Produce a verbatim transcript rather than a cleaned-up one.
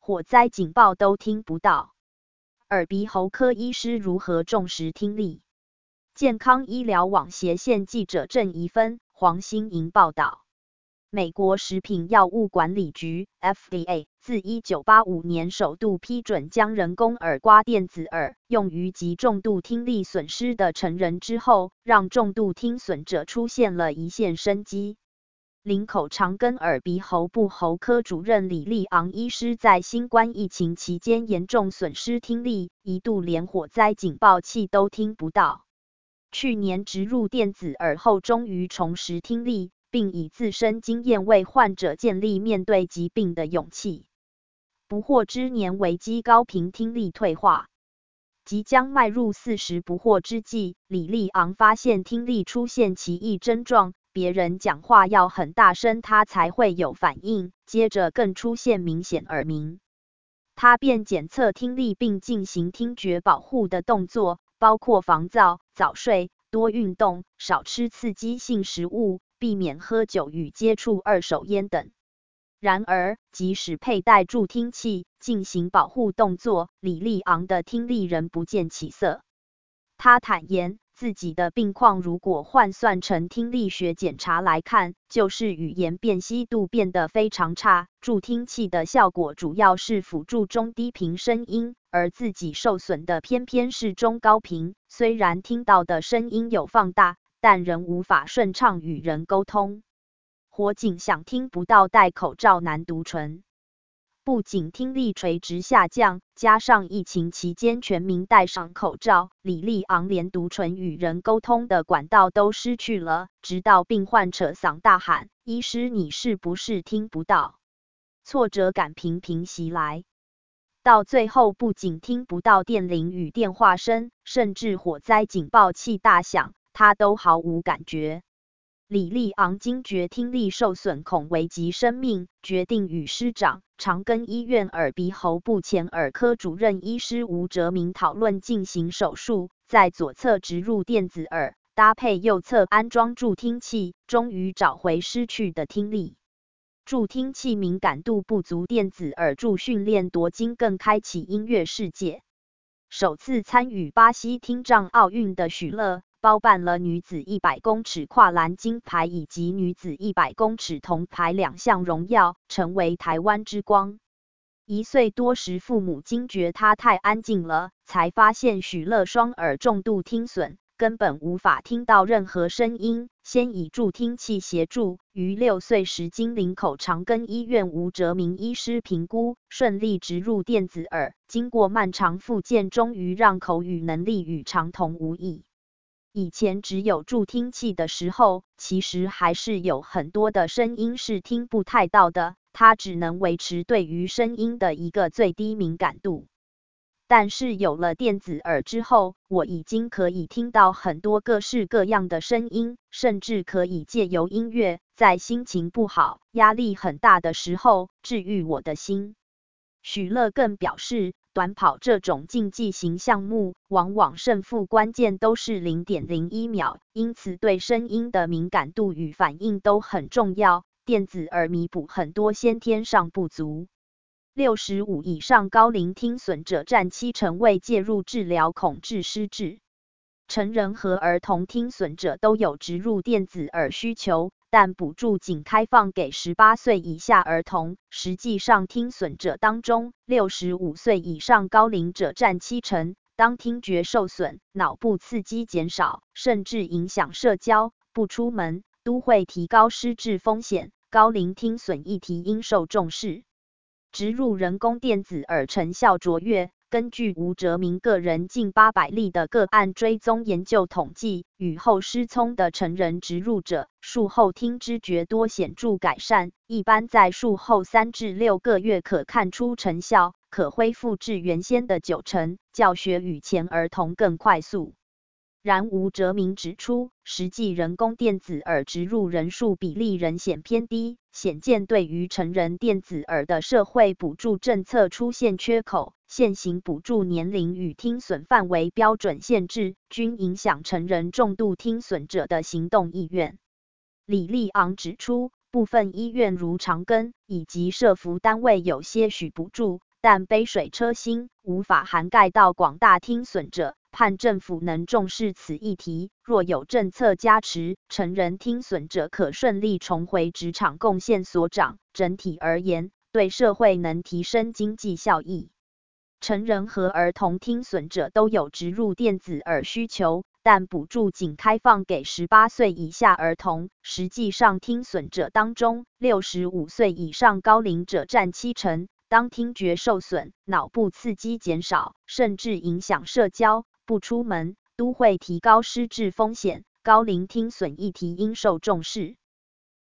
火灾警报都听不到。耳鼻喉科医师如何重视听力？健康医疗网斜线记者郑怡芬、黄欣莹报道。美国食品药物管理局 F D A 自一九八五年首度批准将人工耳刮电子耳用于极重度听力损失的成人之后，让重度听损者出现了一线生机。林口长庚耳鼻喉部喉科主任李立昂医师在新冠疫情期间严重损失听力，一度连火灾警报器都听不到。去年植入电子耳后终于重拾听力，并以自身经验为患者建立面对疾病的勇气。不惑之年危机高频听力退化，即将迈入四十不惑之际，李立昂发现听力出现奇异症状，别人讲话要很大声他才会有反应，接着更出现明显耳鸣。他便检测听力并进行听觉保护的动作，包括防噪、早睡、多运动、少吃刺激性食物，避免喝酒与接触二手烟等。然而，即使佩戴助听器进行保护动作，李立昂的听力仍不见起色。他坦言，自己的病况如果换算成听力学检查来看，就是语言辨析度变得非常差。助听器的效果主要是辅助中低频声音，而自己受损的偏偏是中高频，虽然听到的声音有放大，但仍无法顺畅与人沟通。火警响听不到，戴口罩难读唇。不仅听力垂直下降，加上疫情期间全民戴上口罩，李立昂连读唇与人沟通的管道都失去了，直到病患扯嗓大喊：“医师，你是不是听不到？”挫折感频频袭来，到最后不仅听不到电铃与电话声，甚至火灾警报器大响，他都毫无感觉。李立昂惊觉听力受损恐危及生命，决定与师长、长庚医院耳鼻喉部前耳科主任医师吴哲明讨论进行手术，在左侧植入电子耳，搭配右侧安装助听器，终于找回失去的听力。助听器敏感度不足，电子耳助训练夺金，更开启音乐世界。首次参与巴西听障奥运的许乐，包办了女子一百公尺跨栏金牌以及女子一百公尺铜牌两项荣耀，成为台湾之光。一岁多时，父母惊觉他太安静了，才发现许乐双耳重度听损，根本无法听到任何声音，先以助听器协助，于六岁时经林口长庚医院吴哲明医师评估，顺利植入电子耳，经过漫长复健，终于让口语能力与常童无异。以前只有助听器的时候，其实还是有很多的声音是听不太到的，它只能维持对于声音的一个最低敏感度。但是有了电子耳之后，我已经可以听到很多各式各样的声音，甚至可以借由音乐，在心情不好、压力很大的时候，治愈我的心。许乐更表示，短跑这种竞技型项目，往往胜负关键都是 零点零一秒，因此对声音的敏感度与反应都很重要。电子耳弥补很多先天上不足。六十五以上高龄听损者占七成，未介入治疗恐致失智。成人和儿童听损者都有植入电子耳需求，但补助仅开放给十八岁以下儿童。实际上，听损者当中，六十五岁以上高龄者占七成。当听觉受损，脑部刺激减少，甚至影响社交，不出门，都会提高失智风险。高龄听损议题应受重视。植入人工电子耳成效卓越。根据吴哲明个人近八百例的个案追踪研究统计，雨后失聪的成人植入者，术后听知觉多显著改善，一般在术后三至六个月可看出成效，可恢复至原先的九成，较学语前儿童更快速。然吴哲明指出，实际人工电子耳植入人数比例仍显偏低，显见对于成人电子耳的社会补助政策出现缺口，现行补助年龄与听损范围标准限制，均影响成人重度听损者的行动意愿。李立昂指出，部分医院如长庚以及社福单位有些许补助， 但杯水车薪，无法涵盖到广大听损者，盼政府能重视此议题，若有政策加持，成人听损者可顺利重回职场贡献所长，整体而言，对社会能提升经济效益。成人和儿童听损者都有植入电子耳需求，但补助仅开放给十八岁以下儿童，实际上听损者当中，六十五岁以上高龄者占七成。当听觉受损、脑部刺激减少，甚至影响社交，不出门都会提高失智风险。高龄听损议题应受重视。